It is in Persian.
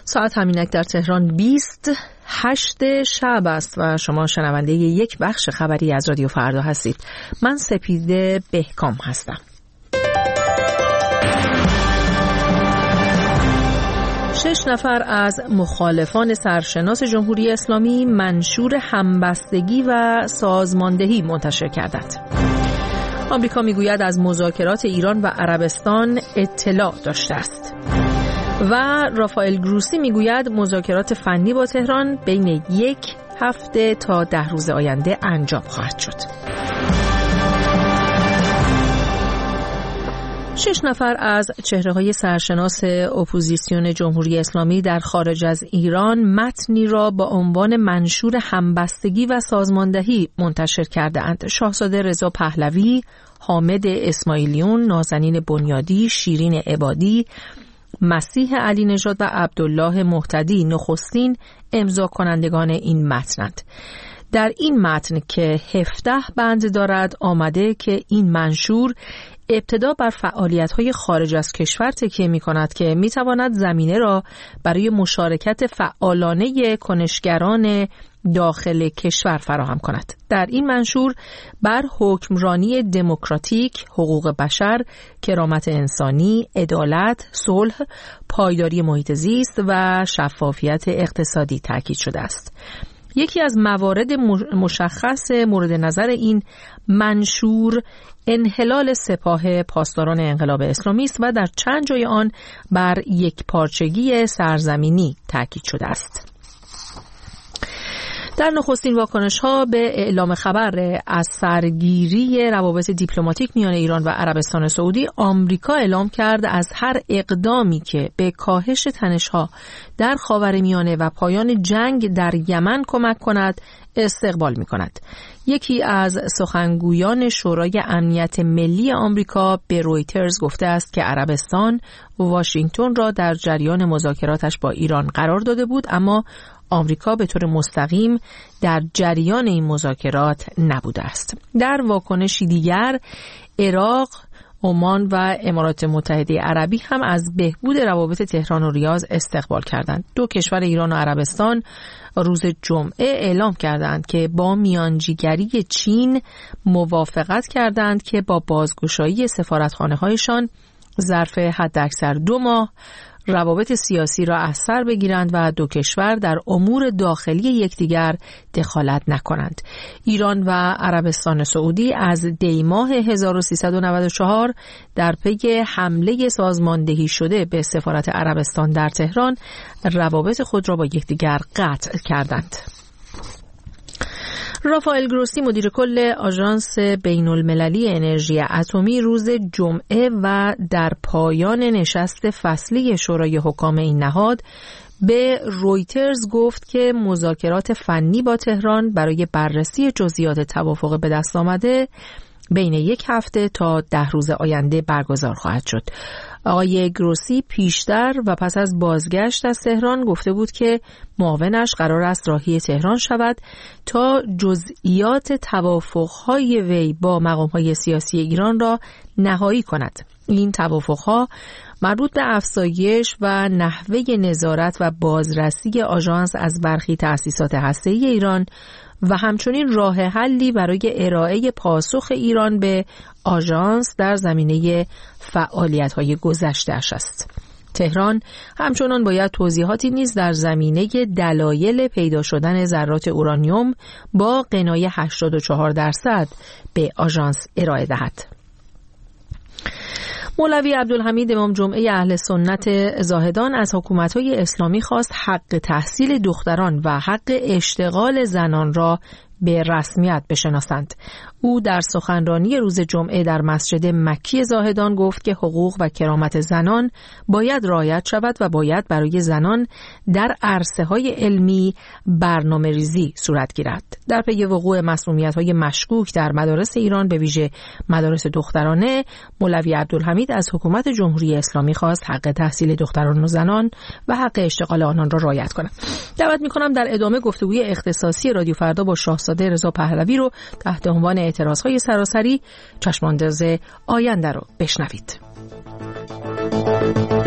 ساعت همینک در تهران 28 شب است و شما شنونده یک بخش خبری از رادیو فردا هستید. من سپیده بهکام هستم. شش نفر از مخالفان سرشناس جمهوری اسلامی منشور همبستگی و سازماندهی منتشر کردند. آمریکا میگوید از مذاکرات ایران و عربستان اطلاع داشته است. و رافائل گروسی میگوید مذاکرات فنی با تهران بین 1 هفته تا 10 روز آینده انجام خواهد شد. 6 نفر از چهره‌های سرشناس اپوزیسیون جمهوری اسلامی در خارج از ایران متنی را با عنوان منشور همبستگی و سازماندهی منتشر کرده‌اند. شاهزاده رضا پهلوی، حامد اسماعیلیون، نازنین بنیادی، شیرین عبادی، مسیح علی نژاد و عبدالله مهتدی نخستین امضا کنندگان این متنند. در این متن که 17 بند دارد آمده که این منشور ابتدا بر فعالیت‌های خارج از کشور تکیه می‌کند که می‌تواند زمینه را برای مشارکت فعالانه کنشگران داخل کشور فراهم کند. در این منشور بر حکمرانی دموکراتیک، حقوق بشر، کرامت انسانی، عدالت، صلح، پایداری محیط زیست و شفافیت اقتصادی تاکید شده است. یکی از موارد مشخص مورد نظر این منشور انحلال سپاه پاسداران انقلاب اسلامی است و در چند جای آن بر یکپارچگی سرزمینی تاکید شده است. در نخستین واکنش‌ها به اعلام خبر از سرگیری روابط دیپلماتیک میان ایران و عربستان سعودی، آمریکا اعلام کرد از هر اقدامی که به کاهش تنش‌ها در خاورمیانه و پایان جنگ در یمن کمک کند استقبال می‌کند. یکی از سخنگویان شورای امنیت ملی آمریکا به رویترز گفته است که عربستان واشنگتن را در جریان مذاکراتش با ایران قرار داده بود، اما آمریکا به طور مستقیم در جریان این مذاکرات نبوده است. در واکنشی دیگر، عراق، عمان و امارات متحده عربی هم از بهبود روابط تهران و ریاض استقبال کردند. دو کشور ایران و عربستان روز جمعه اعلام کردند که با میانجیگری چین موافقت کردند که با بازگشایی سفارتخانه‌هایشان ظرف حداکثر 2 ماه روابط سیاسی را از سر بگیرند و دو کشور در امور داخلی یکدیگر دخالت نکنند. ایران و عربستان سعودی از دی ماه 1394 در پی حمله سازماندهی شده به سفارت عربستان در تهران روابط خود را با یکدیگر قطع کردند. رافائل گروسی مدیر کل آژانس بین‌المللی انرژی اتمی روز جمعه و در پایان نشست فصلی شورای حکام این نهاد به رویترز گفت که مذاکرات فنی با تهران برای بررسی جزئیات توافق به دست آمده بین 1 هفته تا 10 روز آینده برگزار خواهد شد. آقای گروسی پیشتر و پس از بازگشت از تهران گفته بود که معاونش قرار است راهی تهران شود تا جزئیات توافق‌های وی با مقام‌های سیاسی ایران را نهایی کند. این توافق‌ها مربوط به افزایش و نحوه نظارت و بازرسی آژانس از برخی تأسیسات هسته‌ای ایران و همچنین راه حلی برای ارائه پاسخ ایران به آژانس در زمینه فعالیت‌های گذشته‌اش است. تهران همچنان باید توضیحاتی نیز در زمینه دلایل پیدا شدن ذرات اورانیوم با غنای 84% به آژانس ارائه دهد. مولوی عبدالحمید امام جمعه اهل سنت زاهدان از حکومت‌های اسلامی خواست حق تحصیل دختران و حق اشتغال زنان را به رسمیت بشناسند. او در سخنرانی روز جمعه در مسجد مکی زاهدان گفت که حقوق و کرامت زنان باید رعایت شود و باید برای زنان در عرصه‌های علمی برنامه‌ریزی صورت گیرد. در پی وقوع مسمومیت‌های مشکوک در مدارس ایران به ویژه مدارس دخترانه، مولوی عبدالحمید از حکومت جمهوری اسلامی خواست حق تحصیل دختران و زنان و حق اشتغال آنان را رعایت کند. دعوت می‌کنم در ادامه گفتگوی اختصاصی رادیو فردا با شاهزاده رضا پهلوی رو تحت عنوان اعتراض‌های سراسری چشمانداز آینده رو بشنوید.